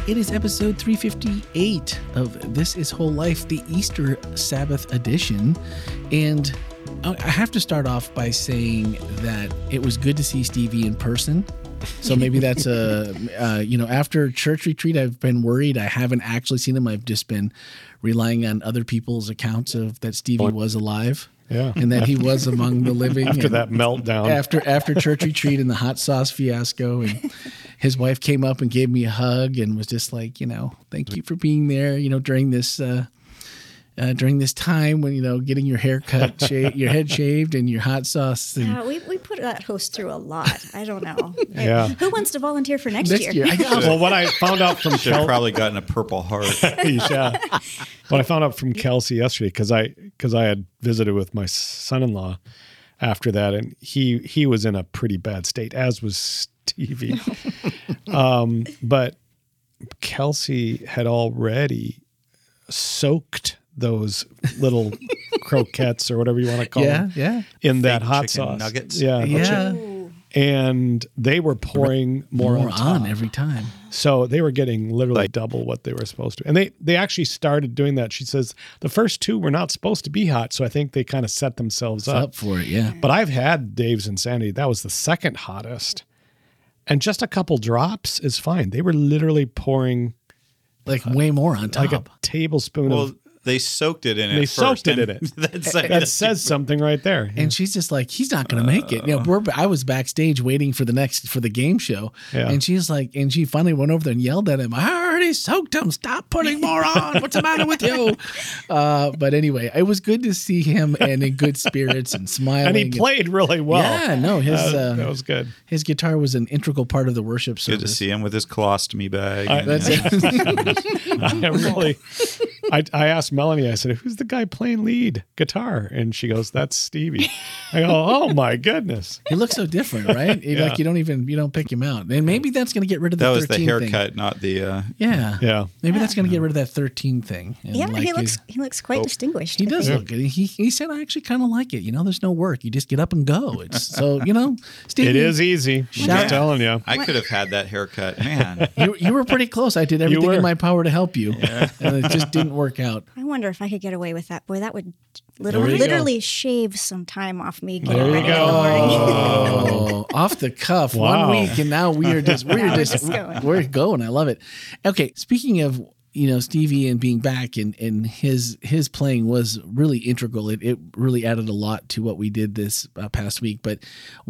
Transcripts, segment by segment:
It is episode 358 of This Is Whole Life, the Easter Sabbath edition. And I have to start off by saying that it was good to see Stevie in person. So maybe that's after church retreat, I've been worried. I haven't actually seen him. I've just been relying on other people's accounts of that Stevie was alive. Yeah. And that he was among the living. After that meltdown. After church retreat and the hot sauce fiasco. And his wife came up and gave me a hug and was just like, thank you for being there, during this time when, getting your hair cut, your head shaved and your hot sauce. And yeah, we put that host through a lot. I don't know. Yeah. Who wants to volunteer for next year? Well, what I found out from Should have probably gotten a Purple Heart. Yeah. What I found out from Kelsey yesterday, because I had visited with my son-in-law after that, and he was in a pretty bad state, as was Stevie. But Kelsey had already soaked those little croquettes or whatever you want to call them in that hot sauce. Nuggets. Yeah. And they were pouring more on every time. So they were getting literally double what they were supposed to. And they actually started doing that. She says the first two were not supposed to be hot. So I think they kind of set themselves up for it. Yeah. But I've had Dave's Insanity. That was the second hottest. And just a couple drops is fine. They were literally pouring like way more on top. Like a tablespoon of. They soaked it in it. They soaked it in it. That says something right there. And she's just like, he's not going to make it. I was backstage waiting for the game show, and she's like, and she finally went over there and yelled at him. I already soaked him. Stop putting more on. What's the matter with you? But anyway, it was good to see him and in good spirits and smiling. And he played really well. Yeah, no, that was good. His guitar was an integral part of the worship service. Good to see him with his colostomy bag. I asked Melanie, I said, who's the guy playing lead guitar? And she goes, that's Stevie. I go, oh my goodness. He looks so different, right? Like you don't pick him out. And maybe that's going to get rid of the 13 thing. That was the haircut, thing. not the... Yeah. Maybe that's going to get rid of that 13 thing. And he looks quite distinguished. He does look good. He said, I actually kind of like it. There's no work. You just get up and go. It's so, Stevie. It is easy. I'm just telling you. I could have had that haircut. Man. You were pretty close. I did everything in my power to help you. Yeah. And it just didn't work out. I wonder if I could get away with that. Boy, that would literally shave some time off me. There you go. Off the cuff. Wow. 1 week, and now we're going. I love it. Okay, speaking of Stevie and being back and his playing was really integral. It really added a lot to what we did this past week. But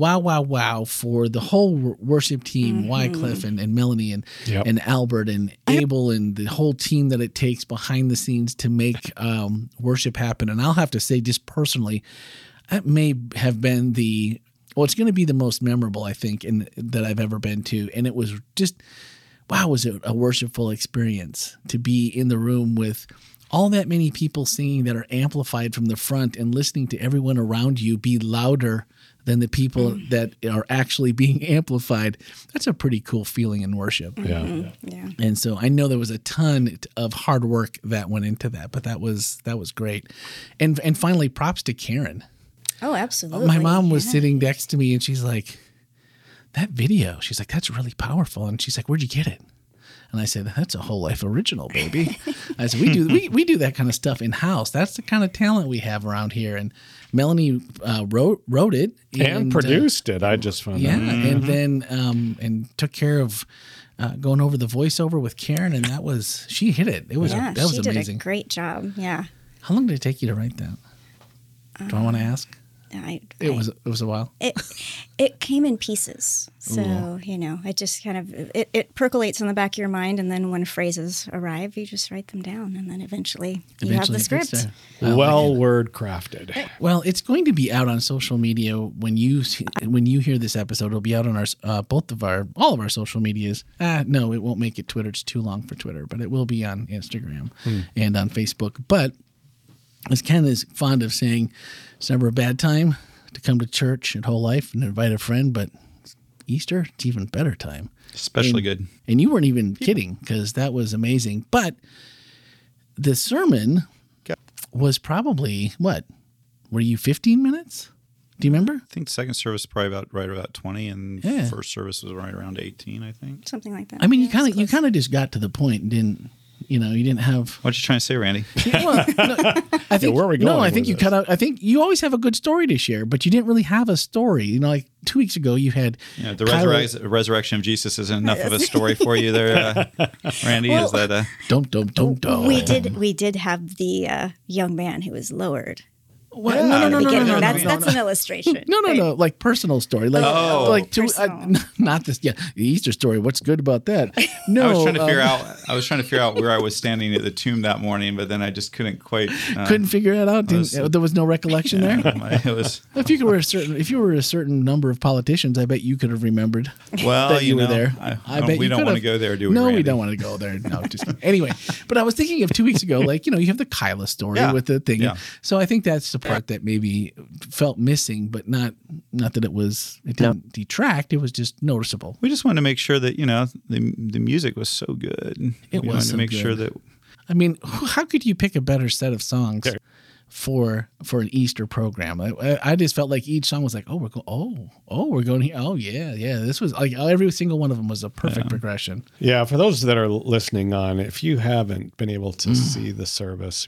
wow for the whole worship team, Wycliffe and Melanie and Albert and Abel and the whole team that it takes behind the scenes to make worship happen. And I'll have to say, just personally, that may have been it's going to be the most memorable, I think, that I've ever been to. And it was just... wow, was it a worshipful experience to be in the room with all that many people singing that are amplified from the front and listening to everyone around you be louder than the people that are actually being amplified. That's a pretty cool feeling in worship. Yeah. And so I know there was a ton of hard work that went into that, but that was great. And finally, props to Karen. Oh, absolutely. My mom was sitting next to me and she's like, that video, she's like, that's really powerful. And she's like, where'd you get it? And I said, that's a Whole Life original, baby. I said, we do that kind of stuff in house. That's the kind of talent we have around here. And Melanie wrote it and produced it. I just found out. And then and took care of going over the voiceover with Karen, and she hit it. It was that was amazing. She did a great job. Yeah. How long did it take you to write that? Do I want to ask? It was a while. It came in pieces, so it just kind of it percolates in the back of your mind, and then when phrases arrive, you just write them down, and then eventually you have the script. Word crafted. Well, it's going to be out on social media when you hear this episode. It'll be out on all of our social medias. No, it won't make it Twitter. It's too long for Twitter, but it will be on Instagram and on Facebook. But as Ken is fond of saying, it's never a bad time to come to church at Whole Life and invite a friend, but Easter, it's even better time. Especially good. And you weren't even kidding, because that was amazing. But the sermon was probably, what? Were you 15 minutes? Do you remember? I think second service was probably right about 20, and first service was right around 18, I think. Something like that. I mean, you kind of just got to the point and didn't, you didn't have. What you trying to say, Randy? Well, no, I think where are we going? No, I think you this? cut out. I think you always have a good story to share, but you didn't really have a story. Like 2 weeks ago, you had the resurrection of Jesus isn't enough of a story for you, there, Randy. Is that Don't. We did have the young man who was lowered. What? No. No. That's an illustration. No. Like personal story. Like, not this. Yeah, the Easter story. What's good about that? No, I was trying to figure out where I was standing at the tomb that morning, but then I just couldn't quite. Couldn't figure it out. There was no recollection there. It was. If you were a certain number of politicians, I bet you could have remembered. Well, that you were there. I bet we don't want to go there, do we? No, Randy? we don't want to go there. No, just anyway. But I was thinking of 2 weeks ago, like you have the Kyla story with the thing. Yeah. So I think that's the part that maybe felt missing, but not that it didn't detract. It was just noticeable. We just wanted to make sure that the music was so good. It was wanted so to make good. sure that. I mean, how could you pick a better set of songs for an Easter program? I just felt like each song was like, we're going here. Oh yeah. This was like every single one of them was a perfect progression. Yeah, for those that are listening on, if you haven't been able to see the service,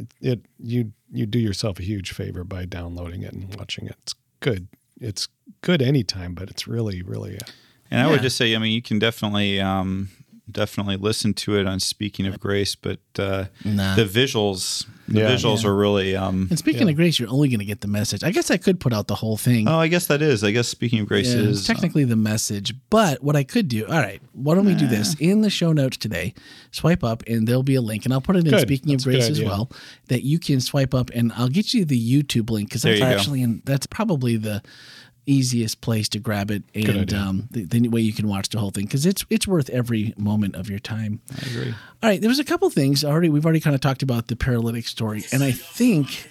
you do yourself a huge favor by downloading it and watching it. It's good. It's good anytime, but it's really, really. And I would just say, you can definitely listen to it on Speaking of Grace, but the visuals. The visuals are really. And speaking of grace, you're only going to get the message. I guess I could put out the whole thing. Oh, I guess that is. I guess Speaking of Grace is technically the message. But what I could do, all right, why don't we do this? In the show notes today, swipe up and there'll be a link. And I'll put it in Speaking of Grace as well, that you can swipe up and I'll get you the YouTube link because that's probably the easiest place to grab it, and the way you can watch the whole thing, because it's worth every moment of your time. I agree. All right, there was a couple things already. We've already kind of talked about the paralytic story, and I think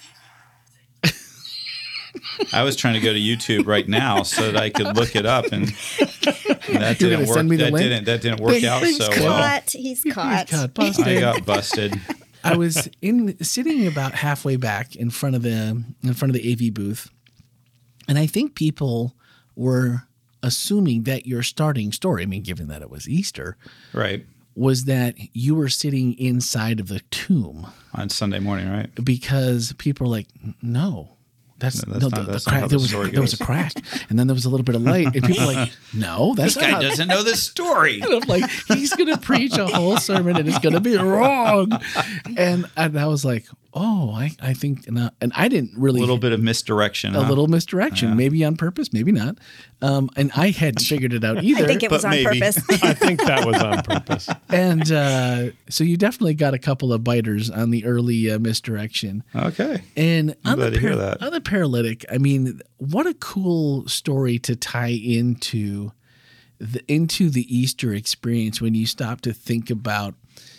I was trying to go to YouTube right now so that I could look it up, and that You're didn't work. Send me the link? That didn't work out so well. He's caught. Busted. I got busted. I was sitting about halfway back in front of the AV booth. And I think people were assuming that your starting story, given that it was Easter, right, was that you were sitting inside of the tomb on Sunday morning, right? Because people were like, no. The crack. There was a crack, and then there was a little bit of light, and people were like, "No, that's this guy doesn't know the story." And I'm like, he's gonna preach a whole sermon, and it's gonna be wrong. And I was like, I think, and I didn't really a little bit of misdirection, little misdirection, maybe on purpose, maybe not. And I hadn't figured it out either. I think it was on purpose. I think that was on purpose. And so you definitely got a couple of biters on the early misdirection. Okay. And I'm glad to hear that. On the paralytic, what a cool story to tie into the Easter experience when you stop to think about,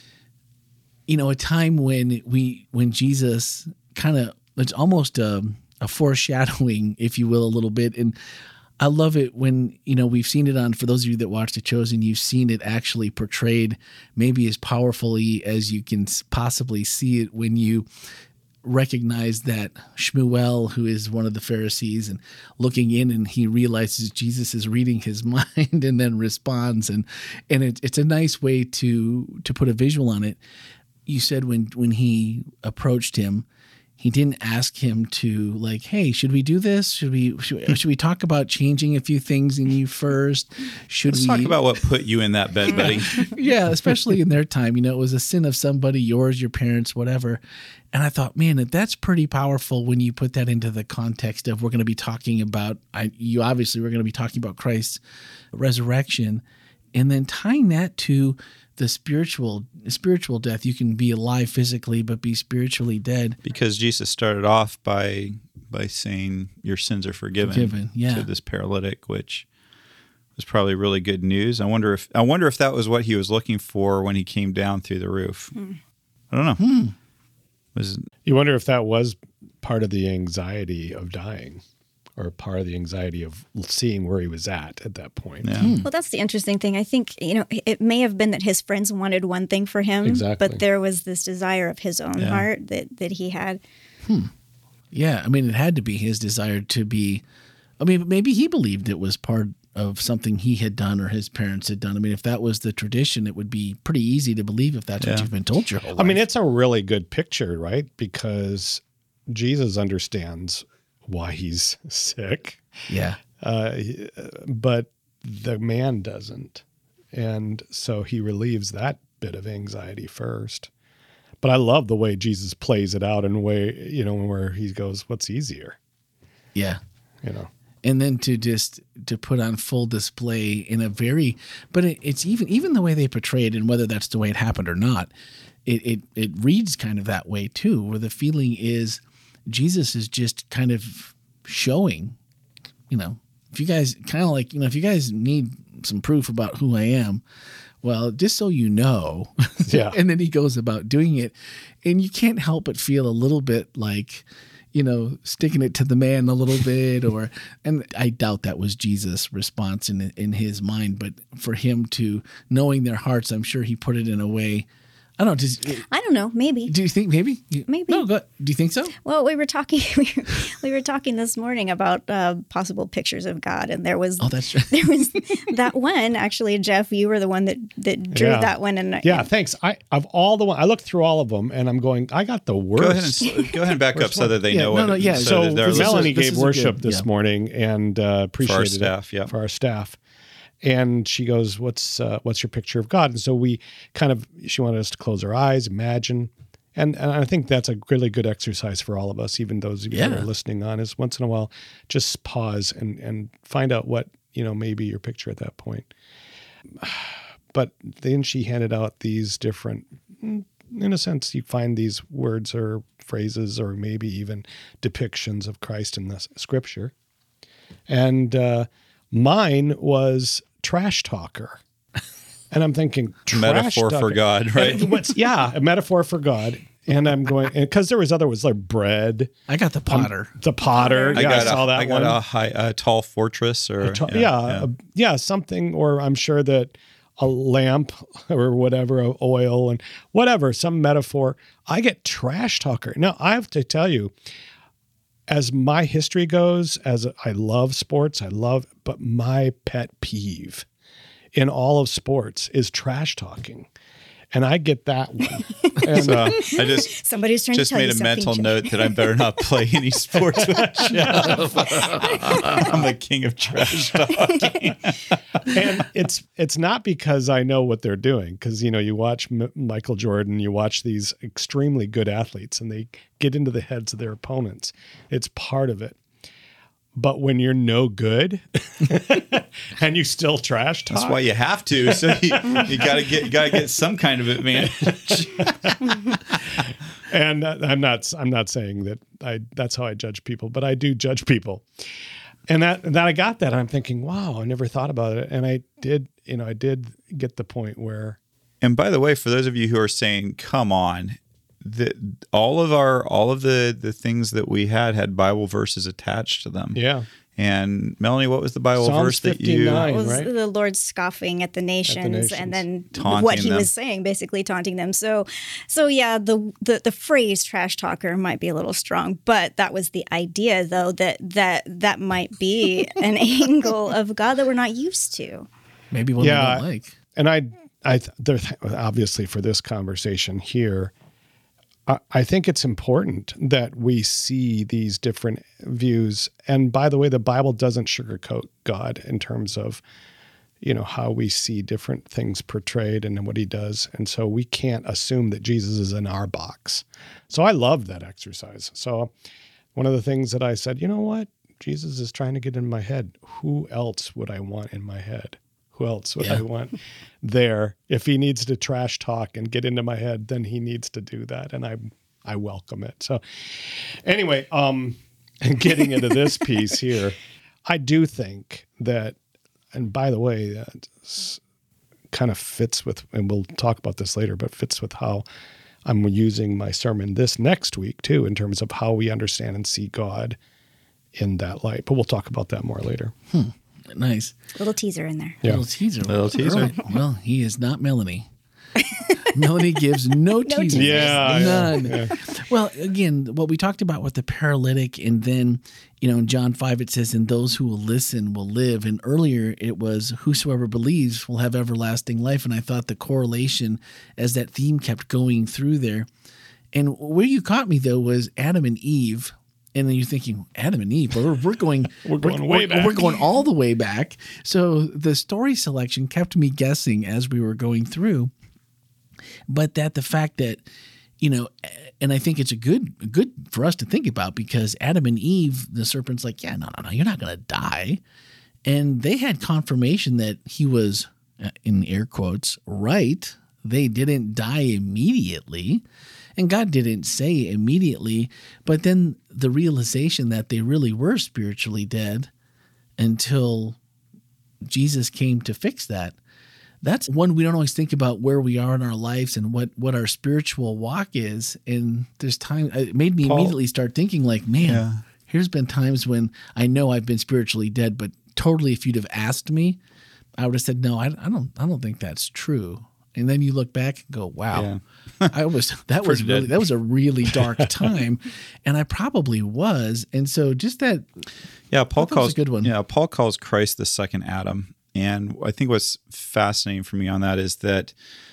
a time when Jesus it's almost a foreshadowing, if you will, a little bit. And I love it when, we've seen it for those of you that watch The Chosen, you've seen it actually portrayed maybe as powerfully as you can possibly see it when you recognize that Shmuel, who is one of the Pharisees, and looking in, and he realizes Jesus is reading his mind and then responds. And it's a nice way to put a visual on it. You said when he approached him, he didn't ask him to like, hey, should we do this? Should we talk about changing a few things in you first? Let's talk about what put you in that bed, buddy. Yeah, especially in their time. It was a sin of somebody, yours, your parents, whatever. And I thought, man, that's pretty powerful when you put that into the context of we're going to be talking about, we're going to be talking about Christ's resurrection, and then tying that to the spiritual death. You can be alive physically, but be spiritually dead. Because Jesus started off by saying your sins are forgiven to this paralytic, which was probably really good news. I wonder if that was what he was looking for when he came down through the roof. I don't know. You wonder if that was part of the anxiety of dying, or part of the anxiety of seeing where he was at that point. Yeah. Well, that's the interesting thing. I think, it may have been that his friends wanted one thing for him, but there was this desire of his own heart that he had. Yeah, it had to be his desire to be I mean, maybe he believed it was part of something he had done or his parents had done. I mean, if that was the tradition, it would be pretty easy to believe if that's what you've been told your whole life. I mean, it's a really good picture, right? Because Jesus understands why he's sick. Yeah. But the man doesn't. And so he relieves that bit of anxiety first. But I love the way Jesus plays it out in a way, you know, where he goes, what's easier? Yeah. You know. And then to put on full display in a very, but it's even the way they portray it, and whether that's the way it happened or not, it reads kind of that way too, where the feeling is Jesus is just kind of showing, you know, if you guys kind of like, you know, if you guys need some proof about who I am, well, just so you know. Yeah. And then he goes about doing it, and you can't help but feel a little bit like, you know, sticking it to the man a little bit, and I doubt that was Jesus' response in his mind, but for him to, knowing their hearts, I'm sure he put it in a way. I don't know. I don't know. Maybe. Do you think maybe? Maybe. No. Do you think so? Well, we were talking this morning about possible pictures of God, and there was. Oh, that's true. There was that one. Actually, Jeff, you were the one that drew that one. And thanks. Of all the one, I looked through all of them, and I'm going, I got the worst. Go ahead and back up so that they know what. Yeah. So Melanie gave worship this morning, and appreciated it for our staff. And she goes, what's your picture of God? And so she wanted us to close our eyes, imagine. And I think that's a really good exercise for all of us, even those of you that are listening on, is once in a while, just pause and find out what, you know, maybe your picture at that point. But then she handed out these different, in a sense, you find these words or phrases or maybe even depictions of Christ in the scripture. And mine was trash talker. And I'm thinking, metaphor for God, right? A metaphor for God. And I'm going, because there was other words like bread. I got the potter. The potter. I saw that one. I got a tall fortress or something, or I'm sure that a lamp or whatever, oil and whatever, some metaphor. I get trash talker. Now, I have to tell you, as my history goes, as I love sports, but my pet peeve in all of sports is trash talking. And I get that one. And, so I somebody's trying to tell made you a mental Jeff. note that I better not play any sports with Jeff. I'm the king of trash talking. And it's not because I know what they're doing, because, you know, you watch Michael Jordan, you watch these extremely good athletes, and they get into the heads of their opponents. It's part of it. But when you're no good and you still trash talk, that's why you have to. So you gotta get some kind of advantage. And I'm not saying that that's how I judge people, but I do judge people. And that I got that, I'm thinking, wow, I never thought about it. And I did get the point where. And by the way, for those of you who are saying, come on, all of the things that we had Bible verses attached to them. Yeah. And Melanie, what was the Bible Psalms verse that 59, it was right? The Lord scoffing at the nations, and then taunting what he them. was saying, basically taunting them. So yeah, the phrase trash talker might be a little strong, but that was the idea, though, that might be an angle of God that we're not used to. Maybe one we don't like. And I obviously for this conversation here, I think it's important that we see these different views. And by the way, the Bible doesn't sugarcoat God in terms of, you know, how we see different things portrayed and what he does. And so we can't assume that Jesus is in our box. So I love that exercise. So one of the things that I said, you know what? Jesus is trying to get in my head. Who else would I want in my head? Who else would I want there? If he needs to trash talk and get into my head, then he needs to do that. And I welcome it. So anyway, getting into this piece here, I do think that, and by the way, that kind of fits with, and we'll talk about this later, but fits with how I'm using my sermon this next week too, in terms of how we understand and see God in that light. But we'll talk about that more later. Nice. Little teaser in there. Yeah. Little teaser. Right. Well, he is not Melanie. Melanie gives no teasers. Yeah. None. Yeah. Well, again, what we talked about with the paralytic, and then, in John 5, it says, and those who will listen will live. And earlier it was, whosoever believes will have everlasting life. And I thought the correlation as that theme kept going through there. And where you caught me, though, was Adam and Eve. And then you're thinking, Adam and Eve, we're going way back. We're going all the way back. So the story selection kept me guessing as we were going through. But that the fact that, and I think it's a good for us to think about, because Adam and Eve, the serpent's like, yeah, no, you're not going to die. And they had confirmation that he was, in air quotes, right. They didn't die immediately. And God didn't say immediately, but then the realization that they really were spiritually dead until Jesus came to fix that. That's one we don't always think about, where we are in our lives and what our spiritual walk is. And there's time, it made me immediately start thinking like, man, here's been times when I know I've been spiritually dead, but totally, if you'd have asked me, I would have said, no, I don't think that's true. And then you look back and go, wow, that was a really dark time. And I probably was. And so just that. Yeah. Paul calls a good one. Yeah. Paul calls Christ the second Adam. And I think what's fascinating for me on that is that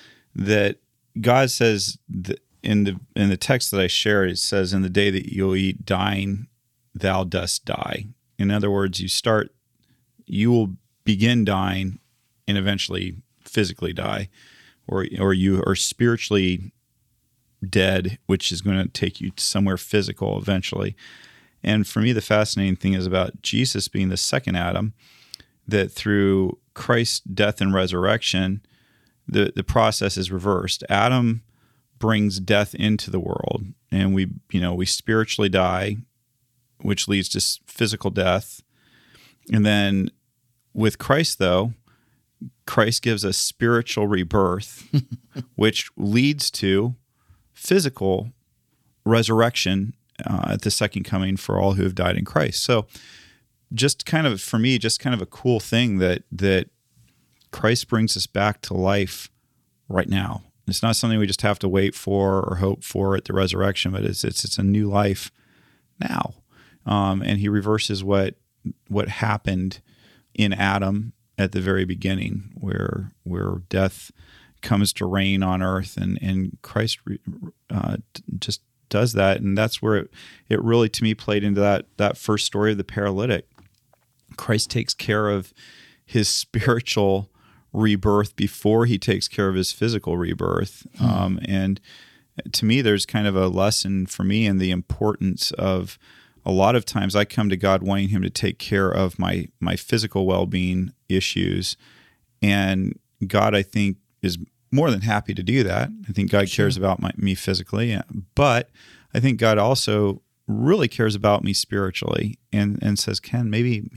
God says that in the text that I shared, it says, in the day that you'll eat dying, thou dost die. In other words, you will begin dying and eventually physically die. Or you are spiritually dead, which is going to take you to somewhere physical eventually. And for me, the fascinating thing is about Jesus being the second Adam, that through Christ's death and resurrection, the process is reversed. Adam brings death into the world, and we spiritually die, which leads to physical death. And then with Christ, though, Christ gives us spiritual rebirth, which leads to physical resurrection at the second coming for all who have died in Christ. So just kind of a cool thing that Christ brings us back to life right now. It's not something we just have to wait for or hope for at the resurrection, but it's a new life now. And he reverses what happened in Adam at the very beginning, where death comes to reign on earth, and Christ just does that. And that's where it really, to me, played into that first story of the paralytic. Christ takes care of his spiritual rebirth before he takes care of his physical rebirth. And to me, there's kind of a lesson for me in the importance of, a lot of times I come to God wanting him to take care of my physical well-being issues. And God, I think, is more than happy to do that. I think God cares about me physically, but I think God also really cares about me spiritually, and says, Ken, maybe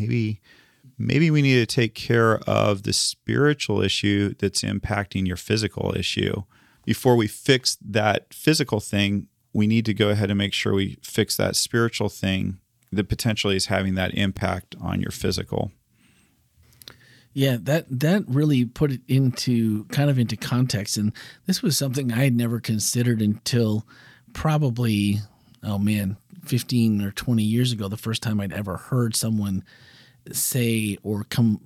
we need to take care of the spiritual issue that's impacting your physical issue. Before we fix that physical thing, we need to go ahead and make sure we fix that spiritual thing that potentially is having that impact on your physical. Yeah, that really put it into context. And this was something I had never considered until probably, 15 or 20 years ago, the first time I'd ever heard someone say or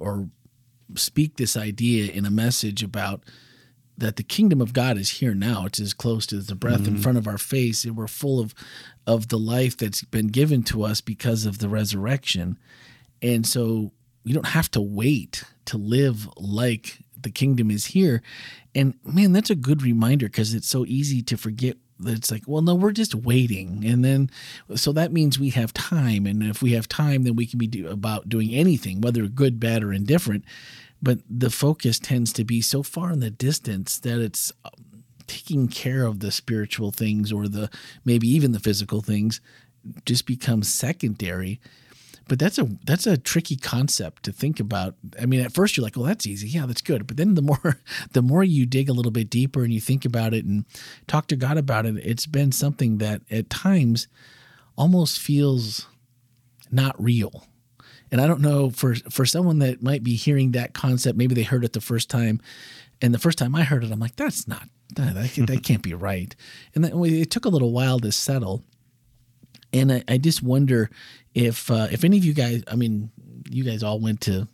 speak this idea in a message about that the kingdom of God is here now. It's as close as the breath in front of our face, and we're full of the life that's been given to us because of the resurrection. And so we don't have to wait to live like the kingdom is here. And man, that's a good reminder, because it's so easy to forget that it's like, well, no, we're just waiting. And then, so that means we have time. And if we have time, then we can be about doing anything, whether good, bad, or indifferent. But the focus tends to be so far in the distance that it's taking care of the spiritual things, or maybe even the physical things, just becomes secondary. But that's a tricky concept to think about. I mean, at first you're like, well, that's easy. Yeah, that's good. But then the more you dig a little bit deeper and you think about it and talk to God about it, it's been something that at times almost feels not real. And I don't know, for someone that might be hearing that concept, maybe they heard it the first time. And the first time I heard it, I'm like, that's not that can't be right. And it took a little while to settle. And I just wonder if any of you guys, I mean, you guys all went to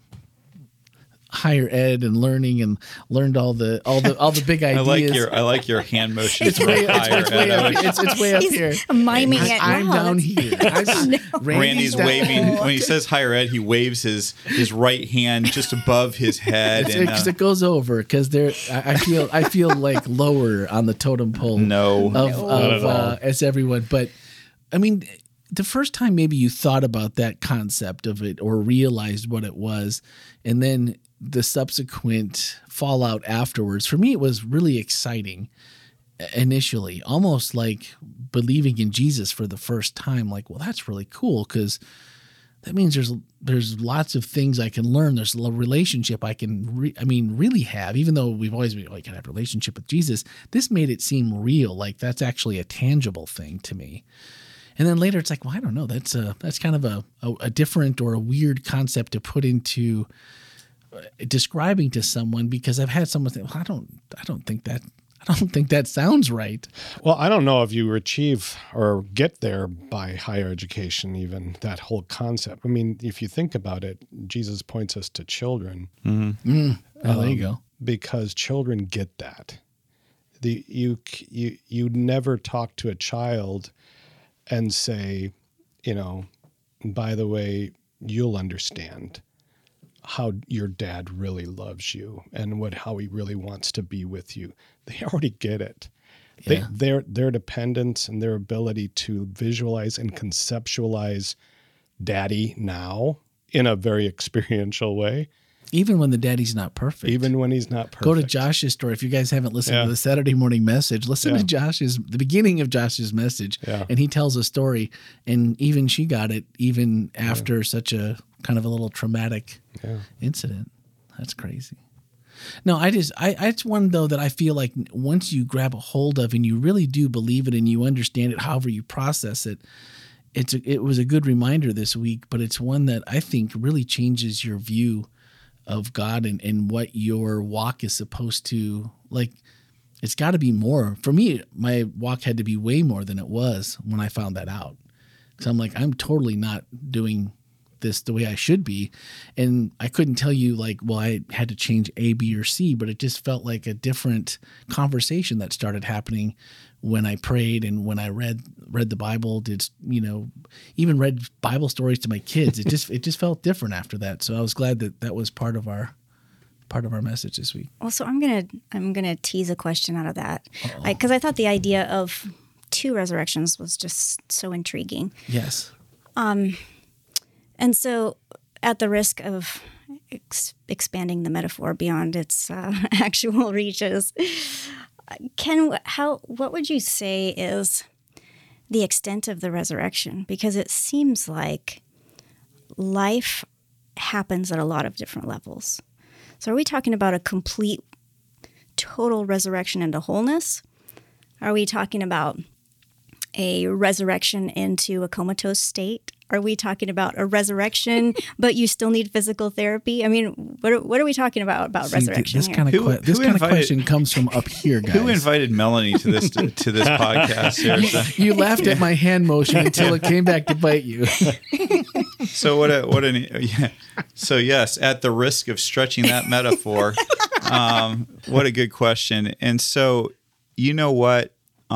higher ed and learning and learned all the big ideas. I like your hand motion. It's way up here. Miming it. I'm down here. Randy's waving when he says higher ed. He waves his right hand just above his head because it goes over. Because I feel like lower on the totem pole. As everyone, but I mean, the first time maybe you thought about that concept of it or realized what it was, and then the subsequent fallout afterwards, for me, it was really exciting initially, almost like believing in Jesus for the first time. Like, well, that's really cool because that means there's lots of things I can learn. There's a relationship I can really have, even though we've always been like, I can have a relationship with Jesus. This made it seem real, like that's actually a tangible thing to me. And then later it's like, well, I don't know. That's kind of a different or a weird concept to put into describing to someone, because I've had someone say, well, I don't think that sounds right. Well, I don't know if you achieve or get there by higher education, even that whole concept. I mean, if you think about it, Jesus points us to children. Mm-hmm. There you go. Because children get that. You never talk to a child and say, by the way, you'll understand how your dad really loves you and how he really wants to be with you. They already get it. Yeah. Their dependence and their ability to visualize and conceptualize daddy now in a very experiential way. Even when the daddy's not perfect. Even when he's not perfect. Go to Josh's story. If you guys haven't listened to the Saturday morning message, listen to the beginning of Josh's message. Yeah. And he tells a story, and even she got it even after such a kind of a little traumatic incident. That's crazy. No, it's one though that I feel like once you grab a hold of and you really do believe it and you understand it, however you process it, it was a good reminder this week, but it's one that I think really changes your view of God and what your walk is supposed to, like, it's got to be more. For me, my walk had to be way more than it was when I found that out. Because I'm like, I'm totally not doing this the way I should be. And I couldn't tell you like, well, I had to change A, B, or C, but it just felt like a different conversation that started happening when I prayed and when I read the Bible, even read Bible stories to my kids. It just felt different after that. So I was glad that was part of our message this week. Well, so I'm gonna tease a question out of that, because I thought the idea of 2 resurrections was just so intriguing. Yes. And so, at the risk of expanding the metaphor beyond its actual reaches, what would you say is the extent of the resurrection? Because it seems like life happens at a lot of different levels. So are we talking about a complete, total resurrection into wholeness? Are we talking about a resurrection into a comatose state? Are we talking about a resurrection, but you still need physical therapy? I mean, what are we talking about resurrection? This kind of question comes from up here, guys. Who invited Melanie to this podcast? Here? You laughed at my hand motion until it came back to bite you. So So yes, at the risk of stretching that metaphor, what a good question. And so, you know what?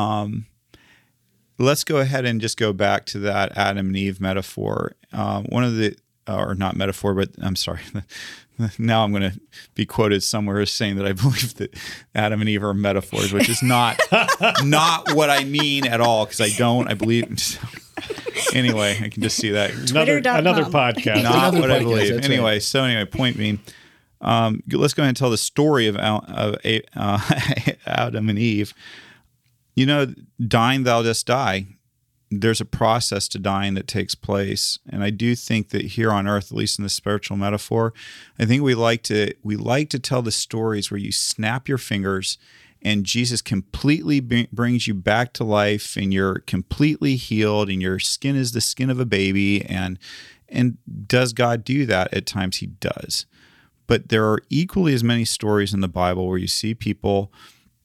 Let's go ahead and just go back to that Adam and Eve metaphor. Not metaphor, but I'm sorry. Now I'm going to be quoted somewhere as saying that I believe that Adam and Eve are metaphors, which is not what I mean at all, because I don't. I believe. Anyway, I can just see that. Another podcast. Not what I believe. Right. Anyway, point being, let's go ahead and tell the story of Adam and Eve. Dying, thou dost die. There's a process to dying that takes place. And I do think that here on earth, at least in the spiritual metaphor, I think we like to tell the stories where you snap your fingers and Jesus completely brings you back to life and you're completely healed and your skin is the skin of a baby. And does God do that? At times he does. But there are equally as many stories in the Bible where you see people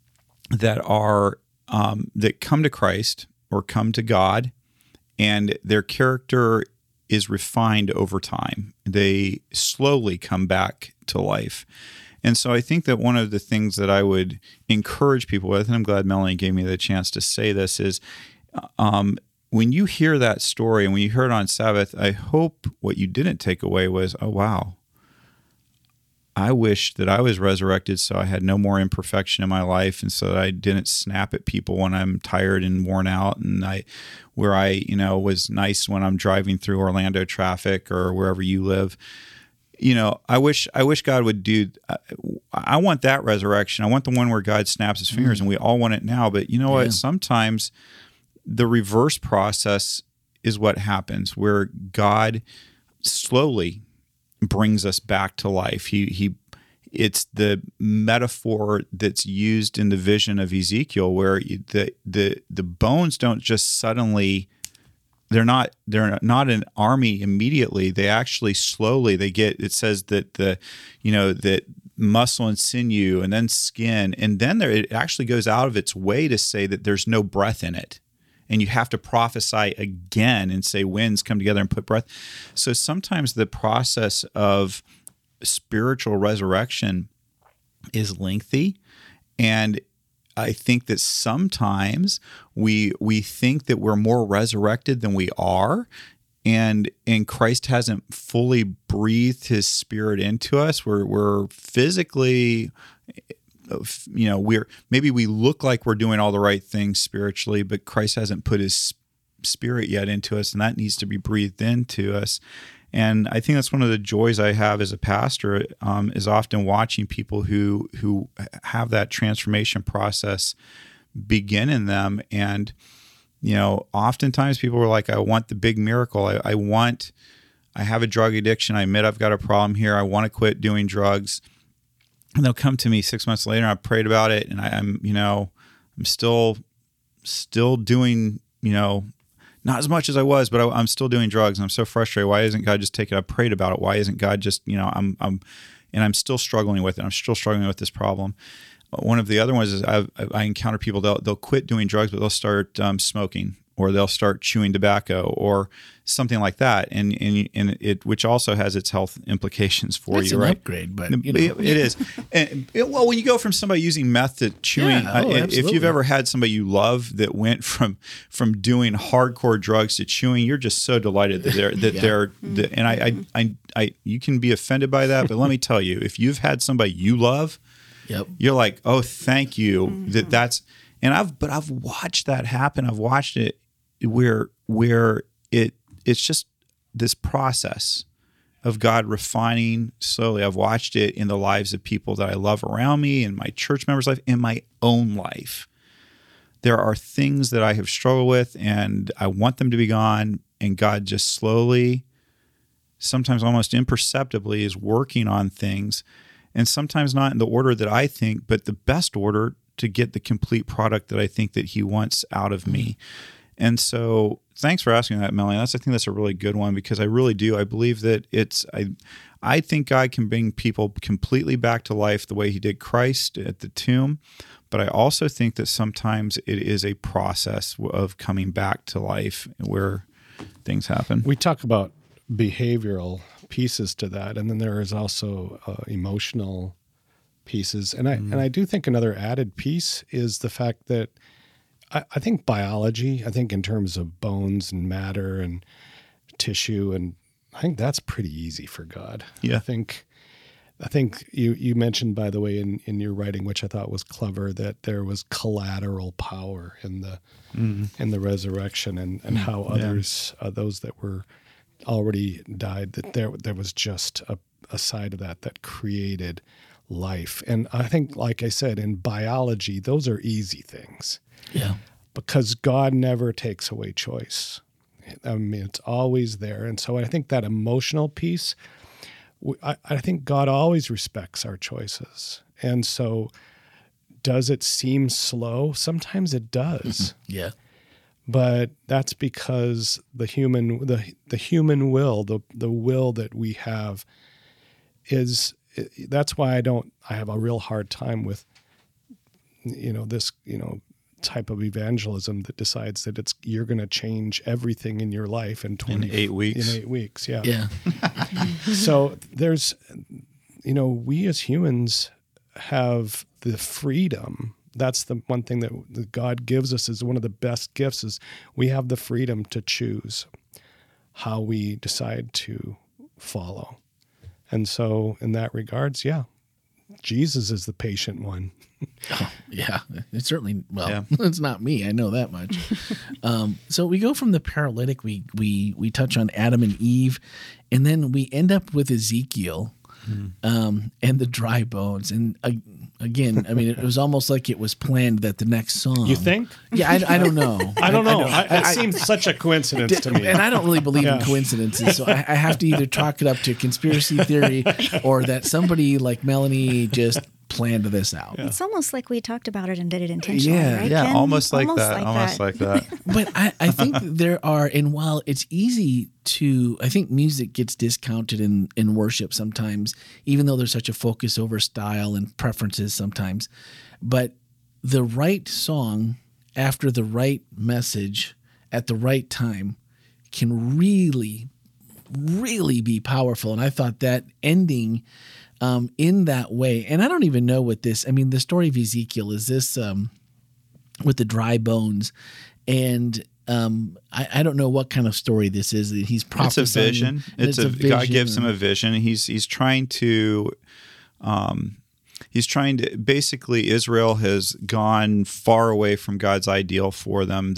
that are that come to Christ or come to God, and their character is refined over time. They slowly come back to life. And so I think that one of the things that I would encourage people with, and I'm glad Melanie gave me the chance to say this, is when you hear that story and when you hear it on Sabbath, I hope what you didn't take away was, oh, wow, I wish that I was resurrected so I had no more imperfection in my life, and so that I didn't snap at people when I'm tired and worn out, and I was nice when I'm driving through Orlando traffic or wherever you live. I wish God would do. I want that resurrection. I want the one where God snaps his fingers, and we all want it now. But you know what? Sometimes the reverse process is what happens, where God slowly brings us back to life. It's the metaphor that's used in the vision of Ezekiel, where the bones don't just suddenly, they're not an army immediately. They actually slowly, it says that that muscle and sinew and then skin, and then it actually goes out of its way to say that there's no breath in it. And you have to prophesy again and say winds come together and put breath. So sometimes the process of spiritual resurrection is lengthy. And I think that sometimes we think that we're more resurrected than we are. And Christ hasn't fully breathed his spirit into us. We're physically, maybe we look like we're doing all the right things spiritually, but Christ hasn't put his spirit yet into us, and that needs to be breathed into us. And I think that's one of the joys I have as a pastor, is often watching people who have that transformation process begin in them. And oftentimes people are like, I want the big miracle. I have a drug addiction. I admit I've got a problem here. I want to quit doing drugs. And they'll come to me 6 months later, and I've prayed about it, and I'm still doing, not as much as I was, but I'm still doing drugs, and I'm so frustrated. Why isn't God just taking it? I prayed about it. Why isn't God just, I'm still struggling with it. I'm still struggling with this problem. One of the other ones is I encounter people, they'll quit doing drugs, but they'll start smoking, or they'll start chewing tobacco or something like that. And it, which also has its health implications for it's you, an right? Upgrade, but it is. And when you go from somebody using meth to chewing, if you've ever had somebody you love that went from doing hardcore drugs to chewing, you're just so delighted that and you can be offended by that, but let me tell you, if you've had somebody you love, you're like, oh, thank you. Mm-hmm. I've watched that happen. I've watched it where it's just this process of God refining slowly. I've watched it in the lives of people that I love around me, in my church members' life, in my own life. There are things that I have struggled with, and I want them to be gone, and God just slowly, sometimes almost imperceptibly, is working on things, and sometimes not in the order that I think, but the best order to get the complete product that I think that he wants out of me. And so thanks for asking that, Melanie. I think that's a really good one, because I really do. I believe that I think God can bring people completely back to life the way he did Christ at the tomb. But I also think that sometimes it is a process of coming back to life where things happen. We talk about behavioral pieces to that, and then there is also emotional pieces. And I do think another added piece is the fact that I think biology, I think in terms of bones and matter and tissue, and I think that's pretty easy for God. Yeah. I think you mentioned, by the way, in your writing, which I thought was clever, that there was collateral power in the resurrection, and how others, those that were already died, that there was just a side of that created life. And I think, like I said, in biology, those are easy things. Yeah. Because God never takes away choice. I mean, it's always there. And so I think that emotional piece, I think God always respects our choices. And so does it seem slow? Sometimes it does. Yeah. But that's because the human will, the will that we have that's why I have a real hard time with this type of evangelism that decides that you're going to change everything in your life in 8 weeks. In 8 weeks, yeah. Yeah. So there's, we as humans have the freedom. That's the one thing that God gives us, is one of the best gifts, is we have the freedom to choose how we decide to follow. And so in that regards, yeah, Jesus is the patient one. Oh, yeah, it's certainly, it's not me. I know that much. So we go from the paralytic, we touch on Adam and Eve, and then we end up with Ezekiel and the dry bones. And again, I mean, it was almost like it was planned that the next song. You think? Yeah, I don't know. I don't know. It seems such a coincidence to me. And I don't really believe in coincidences, so I have to either chalk it up to conspiracy theory or that somebody like Melanie just planned this out. Yeah. It's almost like we talked about it and did it intentionally, right? Yeah, Ken? almost like that. But I think there are, and while it's easy to, I think music gets discounted in worship sometimes, even though there's such a focus over style and preferences sometimes. But the right song after the right message at the right time can really, really be powerful. And I thought that ending in that way, and I don't even know what this, I mean, the story of Ezekiel is this with the dry bones, and I don't know what kind of story this is. He's prophesying. It's a vision. God gives him a vision. He's trying to basically, Israel has gone far away from God's ideal for them.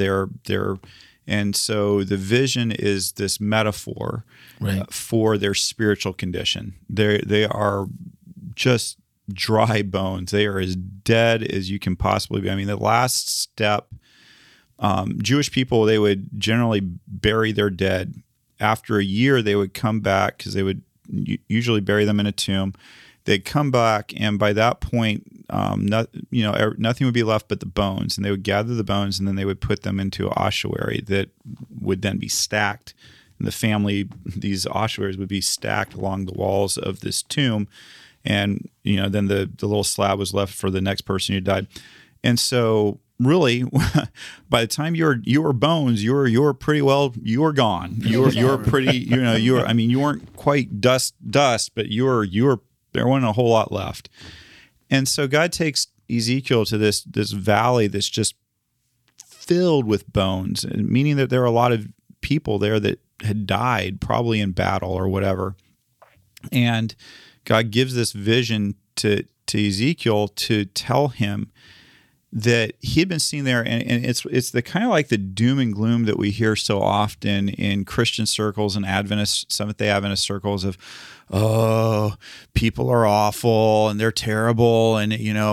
And so the vision is this metaphor for their spiritual condition. They are just dry bones. They are as dead as you can possibly be. I mean, the last step, Jewish people, they would generally bury their dead. After a year, they would come back, because they would usually bury them in a tomb. They'd come back, and by that point, nothing would be left but the bones. And they would gather the bones, and then they would put them into an ossuary that would then be stacked. And these ossuaries would be stacked along the walls of this tomb. And then the little slab was left for the next person who died. And so, really, by the time you were bones, you were pretty well, you were gone. You were pretty, you weren't quite dust, but you were. There wasn't a whole lot left. And so God takes Ezekiel to this valley that's just filled with bones, meaning that there are a lot of people there that had died, probably in battle or whatever. And God gives this vision to Ezekiel to tell him that he had been seen there, and it's the kind of like the doom and gloom that we hear so often in Christian circles and Seventh-day Adventist circles of, oh, people are awful and they're terrible, and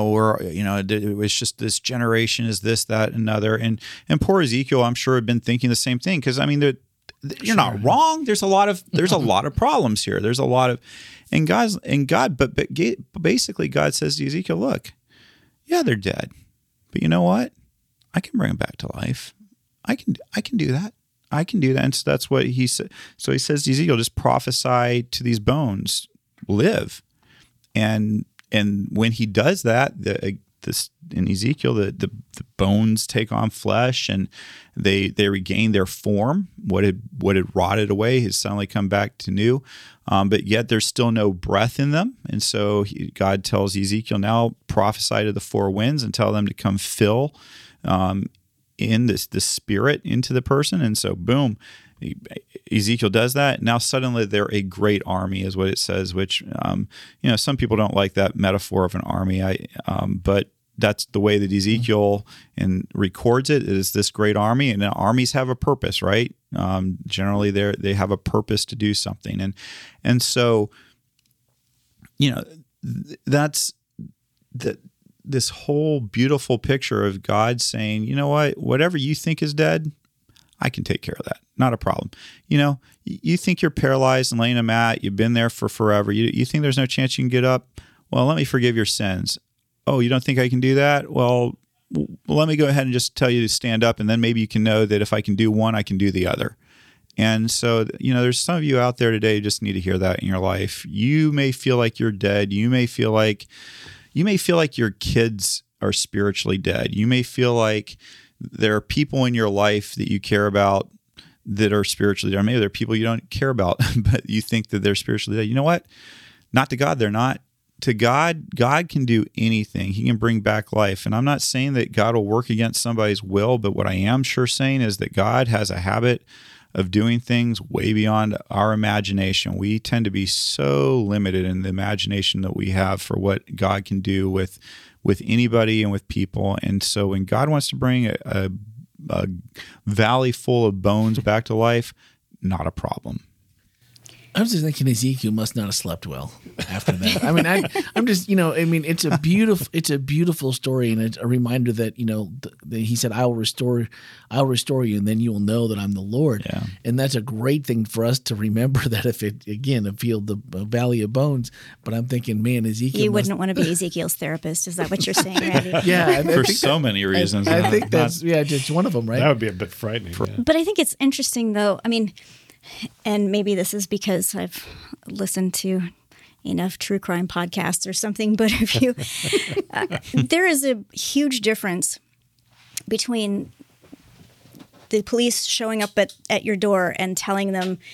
it's just this generation is this, that, and another, and poor Ezekiel, I'm sure, had been thinking the same thing, because I mean, you're not wrong. There's a lot of problems here. There's a lot of, but basically God says to Ezekiel, look, yeah, they're dead. But you know what? I can bring them back to life. I can do that. I can do that. And so that's what he said. So he says to Ezekiel, just prophesy to these bones, live. And when he does that, in Ezekiel, the bones take on flesh and they regain their form. What had rotted away has suddenly come back to new, but yet there's still no breath in them. And so God tells Ezekiel, now prophesy to the four winds and tell them to come fill in the spirit into the person. And so boom, Ezekiel does that. Now suddenly they're a great army, is what it says, which some people don't like that metaphor of an army. But that's the way that Ezekiel records it, is this great army, and armies have a purpose, right? Generally, they have a purpose to do something, and so that's this whole beautiful picture of God saying, you know what, whatever you think is dead, I can take care of that. Not a problem. You think you're paralyzed and laying a mat, you've been there for forever. You think there's no chance you can get up? Well, let me forgive your sins. Oh, you don't think I can do that? Well, let me go ahead and just tell you to stand up, and then maybe you can know that if I can do one, I can do the other. And so, there's some of you out there today who just need to hear that in your life. You may feel like you're dead. You may feel like your kids are spiritually dead. You may feel like there are people in your life that you care about that are spiritually dead. Or maybe there are people you don't care about, but you think that they're spiritually dead. You know what? Not to God, they're not. To God, God can do anything. He can bring back life. And I'm not saying that God will work against somebody's will, but what I am sure saying is that God has a habit of doing things way beyond our imagination. We tend to be so limited in the imagination that we have for what God can do with anybody and with people. And so when God wants to bring a valley full of bones back to life, not a problem. I was just thinking Ezekiel must not have slept well after that. I mean, I'm just, it's a beautiful story, and it's a reminder that, that he said, I will restore you, and then you will know that I'm the Lord. Yeah. And that's a great thing for us to remember, that if it, again, appealed the valley of bones. But I'm thinking, man, Ezekiel. You wouldn't want to be Ezekiel's therapist. Is that what you're saying, Randy? Yeah. For so many reasons. I think that's, just one of them, right? That would be a bit frightening. But I think it's interesting, though. I mean, and maybe this is because I've listened to enough true crime podcasts or something, but if you, there is a huge difference between the police showing up at your door and telling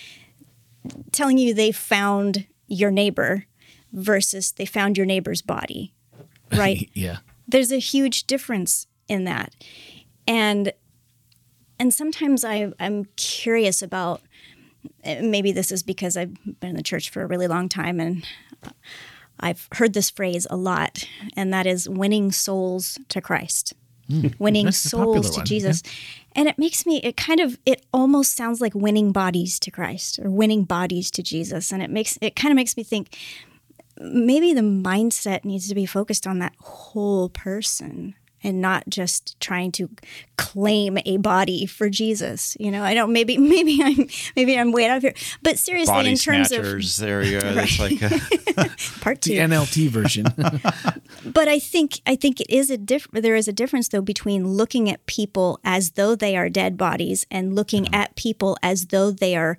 you they found your neighbor versus they found your neighbor's body, right? Yeah. There's a huge difference in that. And sometimes I'm curious about, maybe this is because I've been in the church for a really long time and I've heard this phrase a lot, and that is winning souls to Christ, winning souls to Jesus. Yeah. And it makes me, it almost sounds like winning bodies to Christ or winning bodies to Jesus. And it kind of makes me think maybe the mindset needs to be focused on that whole person and not just trying to claim a body for Jesus. I don't. Maybe I'm way out of here. But seriously, body in terms snatchers, there you go. That's like part 2, the NLT version. But I think it is there is a difference though between looking at people as though they are dead bodies and looking at people as though they are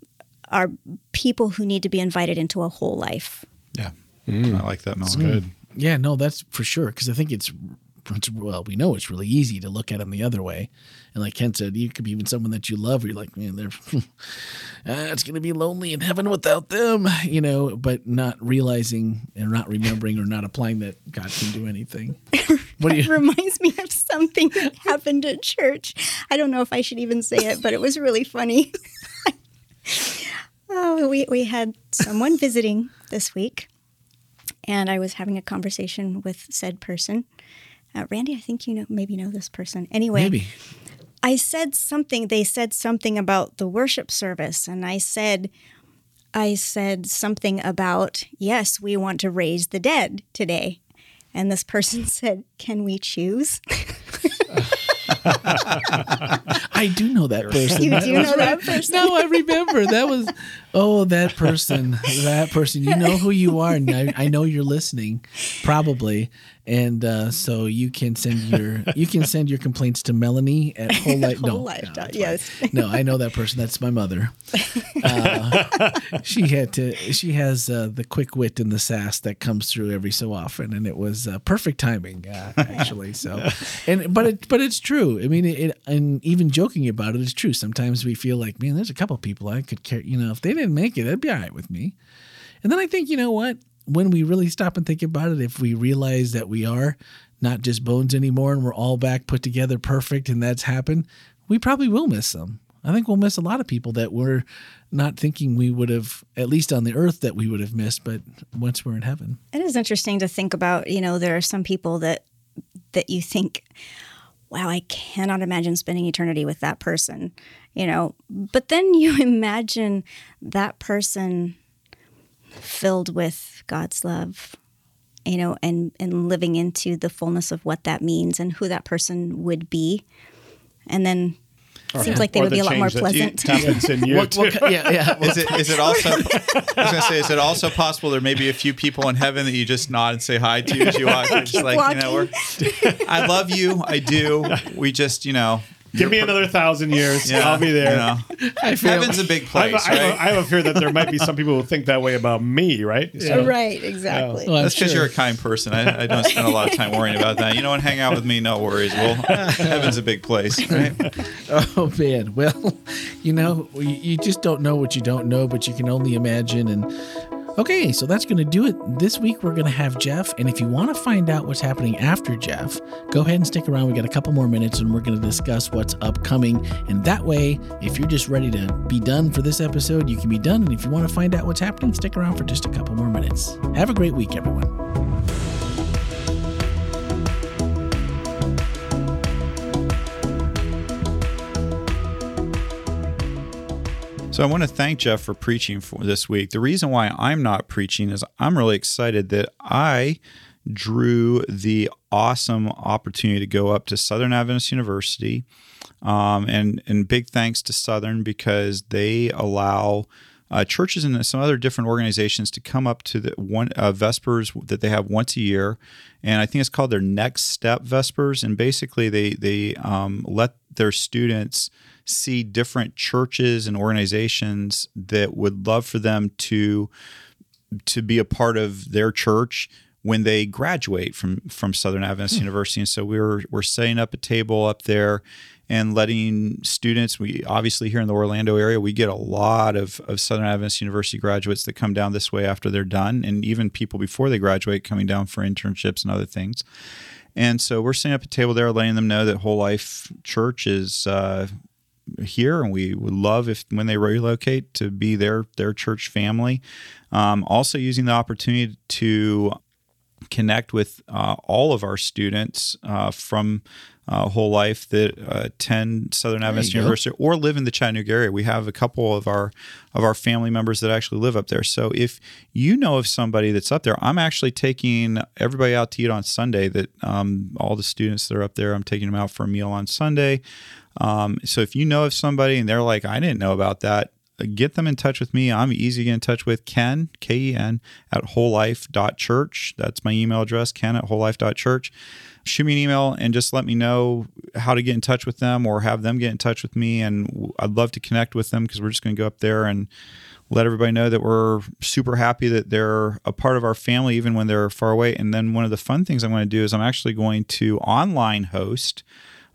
people who need to be invited into a whole life. Yeah, I like that. That's good. Yeah, no, that's for sure, because I think we know it's really easy to look at them the other way. And like Ken said, you could be even someone that you love, where you're like, man, it's going to be lonely in heaven without them, but not realizing and not remembering or not applying that God can do anything. It reminds me of something that happened at church. I don't know if I should even say it, but it was really funny. We had someone visiting this week, and I was having a conversation with said person. Randy, I think maybe know this person. Anyway, maybe. they said something about the worship service, and I said something about, yes, we want to raise the dead today. And this person said, can we choose? I do know that person. You do know that person? No, I remember. That was, that person. You know who you are, and I know you're listening, probably. And so you can send your complaints to Melanie at Whole Life. Yes. No, I know that person. That's my mother. She has the quick wit and the sass that comes through every so often, and it was perfect timing, actually. So, but it's true. I mean, and even joking about it is true. Sometimes we feel like, man, there's a couple people I could care. If they didn't make it, that'd be all right with me. And then I think, you know what? When we really stop and think about it, if we realize that we are not just bones anymore and we're all back put together perfect and that's happened, we probably will miss some. I think we'll miss a lot of people that we're not thinking we would have, at least on the earth, that we would have missed, but once we're in heaven. It is interesting to think about, there are some people that you think, wow, I cannot imagine spending eternity with that person, But then you imagine that person filled with God's love, and living into the fullness of what that means and who that person would be. And then it seems like they would be a lot more pleasant. Happens in you too. Yeah. Is it also? I was going to say, is it also possible there may be a few people in heaven that you just nod and say hi to as you walk? It's like, I love you, I do. We just, Give me another 1,000 years. Yeah, I'll be there. You know. Heaven's a big place, I have a fear that there might be some people who think that way about me, right? So, right, exactly. Well, that's because you're a kind person. I don't spend a lot of time worrying about that. You know what? Hang out with me, no worries. Well, heaven's a big place, right? Oh, man. Well, you just don't know what you don't know, but you can only imagine. And okay, so that's going to do it. This week, we're going to have Jeff. And if you want to find out what's happening after Jeff, go ahead and stick around. We got a couple more minutes and we're going to discuss what's upcoming. And that way, if you're just ready to be done for this episode, you can be done. And if you want to find out what's happening, stick around for just a couple more minutes. Have a great week, everyone. So I want to thank Jeff for preaching for this week. The reason why I'm not preaching is I'm really excited that I drew the awesome opportunity to go up to Southern Adventist University. And big thanks to Southern because they allow churches and some other different organizations to come up to the Vespers that they have once a year. And I think it's called their Next Step Vespers. And basically they let their students see different churches and organizations that would love for them to be a part of their church when they graduate from Southern Adventist University. And so we're setting up a table up there and letting students, we obviously here in the Orlando area, we get a lot of Southern Adventist University graduates that come down this way after they're done, and even people before they graduate coming down for internships and other things. And so we're setting up a table there, letting them know that Whole Life Church is here, and we would love if when they relocate to be their church family. Also using the opportunity to connect with all of our students from Whole Life that attend Southern Adventist University or live in the Chattanooga area. We have a couple of our family members that actually live up there. So if you know of somebody that's up there, I'm actually taking everybody out to eat on Sunday. That all the students that are up there, I'm taking them out for a meal on Sunday. So if you know of somebody and they're like, I didn't know about that, get them in touch with me. I'm easy to get in touch with. Ken, Ken, at wholelife.church. That's my email address, Ken at wholelife.church. Shoot me an email and just let me know how to get in touch with them or have them get in touch with me. And I'd love to connect with them because we're just going to go up there and let everybody know that we're super happy that they're a part of our family even when they're far away. And then one of the fun things I'm going to do is I'm actually going to online host.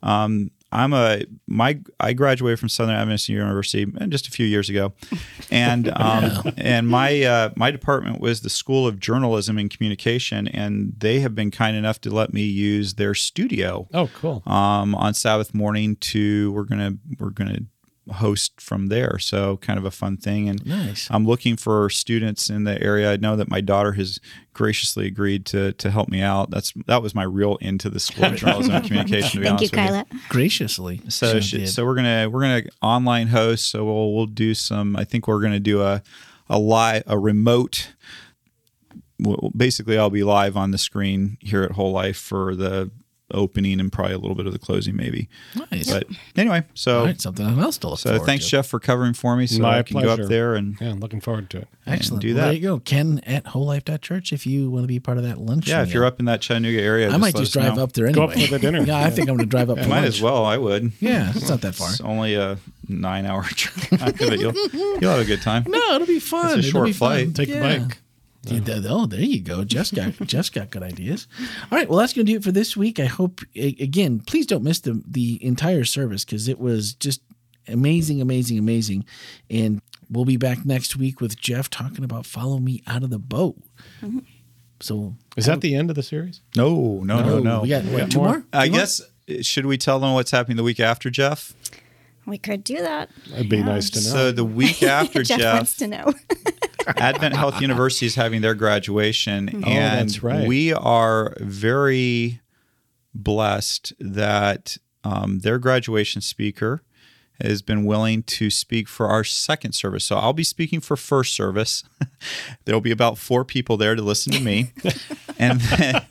I graduated from Southern Adventist University just a few years ago, and and my department was the School of Journalism and Communication, and they have been kind enough to let me use their studio. Oh, cool! On Sabbath morning we're gonna host from there, so kind of a fun thing. And nice. I'm looking for students in the area. I know that my daughter has graciously agreed to help me out. That was my real into the School of Journalism and Communication. To be Thank honest you, Kyla. Graciously. So we're gonna online host. So we'll do some. I think we're gonna do a remote. Well, basically, I'll be live on the screen here at Whole Life for the opening and probably a little bit of the closing, maybe. Nice. But anyway, so all right, something else to look forward to. So thanks, Jeff, for covering for me. So My I can pleasure. go up there and looking forward to it. Excellent. Do Well, that. there you go, Ken at wholelife.church. If you want to be part of that lunch, if you're up in that Chattanooga area, I might just drive up there anyway. Go up for the dinner. Yeah, I think I'm going to drive up. You for might lunch. as well. I would. Yeah, it's not that far. It's only a 9-hour drive, but you'll have a good time. No, it'll be fun. It's a short flight. Take the bike. Oh, there you go. Jeff's got good ideas. All right, well, that's going to do it for this week. I hope, again, please don't miss the entire service because it was just amazing. And we'll be back next week with Jeff talking about Follow Me Out of the Boat. Mm-hmm. So is that the end of the series? No. We got two more? I guess, should we tell them what's happening the week after, Jeff? We could do that. That'd be nice to know. So the week after Jeff wants to know. Advent Health University is having their graduation, and that's right. We are very blessed that their graduation speaker has been willing to speak for our second service. So I'll be speaking for first service. There'll be about 4 people there to listen to me, and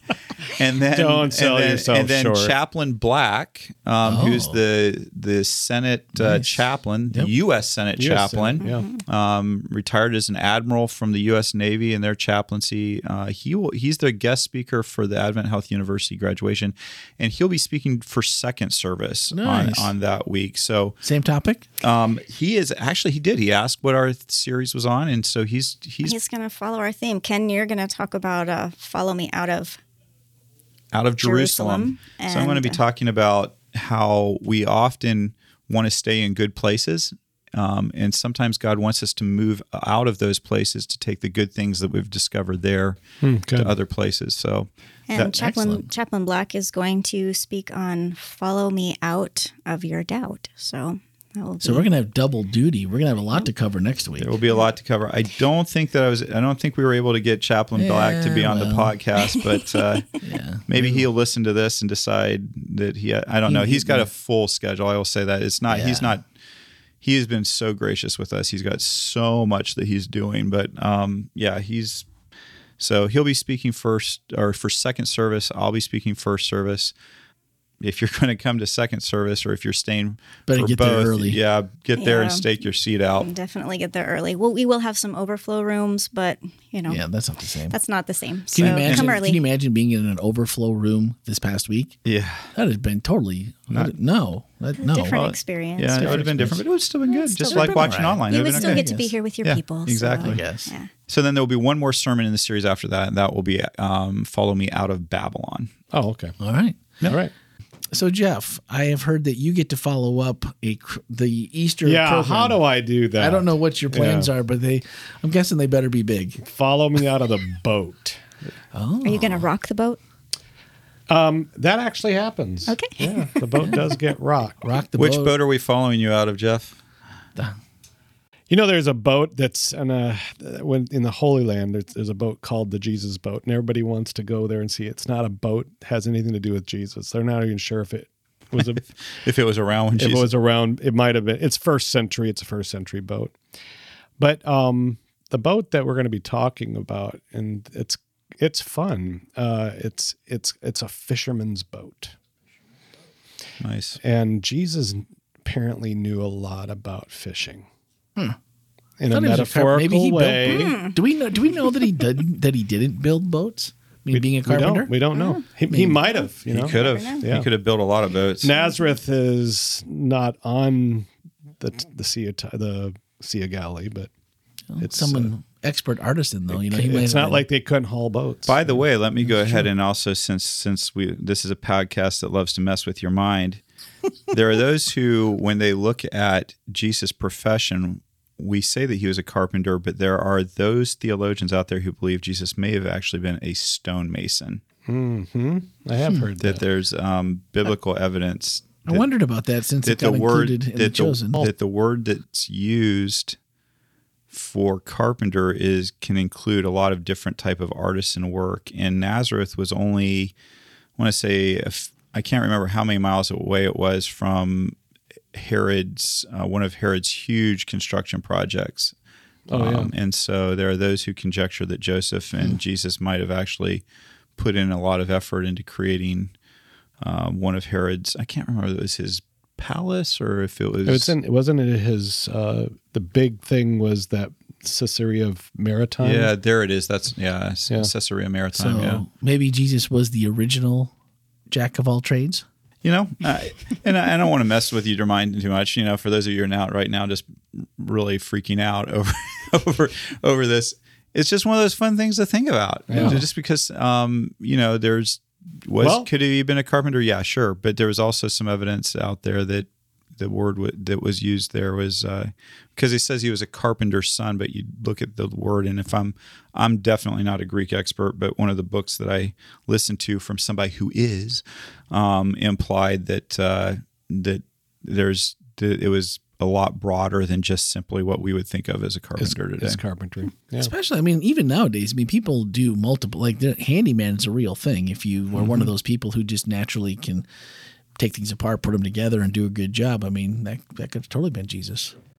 And then don't sell yourself and then short. Chaplain Black, who's the Senate chaplain, the U.S. Senate chaplain, retired as an admiral from the U.S. Navy in their chaplaincy. He's the guest speaker for the Advent Health University graduation, and he'll be speaking for second service on that week. So same topic. He asked what our series was on, and so he's going to follow our theme. Ken, you're going to talk about "Follow Me Out of Jerusalem." So I'm going to be talking about how we often want to stay in good places, and sometimes God wants us to move out of those places to take the good things that we've discovered there to other places. So, and Chaplain Black is going to speak on "Follow Me Out of Your Doubt." So we're going to have double duty. We're going to have a lot to cover next week. There will be a lot to cover. I don't think we were able to get Chaplain Black to be on the podcast, but maybe he'll listen to this and decide that I don't know. He's got a full schedule. I will say that he has been so gracious with us. He's got so much that he's doing, but so he'll be speaking first or for second service. I'll be speaking first service. If you're going to come to second service, or if you're staying better for get both, there early. Get there and stake your seat out. Definitely get there early. Well, we will have some overflow rooms, but that's not the same. That's not the same. Can you imagine? Come early. Can you imagine being in an overflow room this past week? Yeah, that has been totally different experience. Yeah, it would have been different, but it would still been good. Just like watching online. You would still get to be here with your people. Exactly. Yes. Yeah. So then there will be one more sermon in the series after that, and that will be "Follow Me Out of Babylon." Oh, okay. All right. All right. So, Jeff, I have heard that you get to follow up the Easter program. How do I do that? I don't know what your plans are, but I'm guessing they better be big. Follow me out of the boat. Oh. Are you going to rock the boat? That actually happens. Okay. Yeah, the boat does get rocked. Which boat are we following you out of, Jeff? There's a boat that's in the Holy Land. There's a boat called the Jesus boat, and everybody wants to go there and see it. It's not a boat that has anything to do with Jesus. They're not even sure if it was if it was around when Jesus. If it was around, it might have been. It's first century. It's a first century boat. But the boat that we're going to be talking about, and it's fun. It's a fisherman's boat. Nice. And Jesus apparently knew a lot about fishing. In a metaphorical way. Do we know that he didn't build boats? Being a carpenter, we don't know. He might have. He could have. Yeah. He could have built a lot of boats. Nazareth is not on the Sea of Galilee, but it's someone expert artisan though. It's not like they couldn't haul boats. By the way, let me go ahead and also since this is a podcast that loves to mess with your mind, there are those who, when they look at Jesus' profession, we say that he was a carpenter, but there are those theologians out there who believe Jesus may have actually been a stonemason. Mm-hmm. I have heard that. There's biblical evidence. I wondered about that since it got included in the Chosen. That the word that's used for carpenter can include a lot of different type of artisan work. And Nazareth was only, I want to say, I can't remember how many miles away it was from one of Herod's huge construction projects. And so there are those who conjecture that Joseph and Jesus might have actually put in a lot of effort into creating one of Herod's, I can't remember if it was his palace or if it was... Wasn't it his, the big thing was that Caesarea Maritime? Yeah, there it is. That's, Caesarea Maritime, so maybe Jesus was the original jack of all trades? And I don't want to mess with your mind too much. For those of you who are now right now just really freaking out over this, it's just one of those fun things to think about. Yeah. Just because could he have been a carpenter? Yeah, sure. But there was also some evidence out there that the word that was used there was because he says he was a carpenter's son, but you look at the word, and if I'm definitely not a Greek expert, but one of the books that I listened to from somebody who is implied that it was a lot broader than just simply what we would think of as a carpenter today. It's carpentry. Yeah. Especially, even nowadays, people do multiple, the handyman is a real thing. If you were one of those people who just naturally can take things apart, put them together, and do a good job, that could have totally been Jesus.